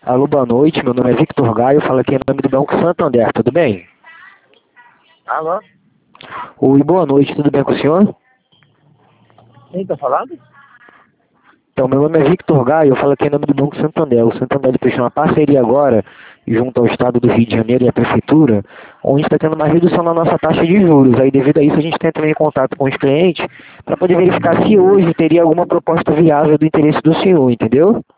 Alô, boa noite. Meu nome é Victor Gaio. Eu falo aqui em nome do Banco Santander. Tudo bem? Alô? Oi, boa noite. Tudo bem com o senhor? Quem tá falando? Então, meu nome é Victor Gaio. Eu falo aqui em nome do Banco Santander. O Santander fechou uma parceria agora junto ao Estado do Rio de Janeiro e à Prefeitura, onde está tendo uma redução na nossa taxa de juros. Aí, devido a isso, a gente está entrando em contato com os clientes para poder verificar se hoje teria alguma proposta viável do interesse do senhor, entendeu?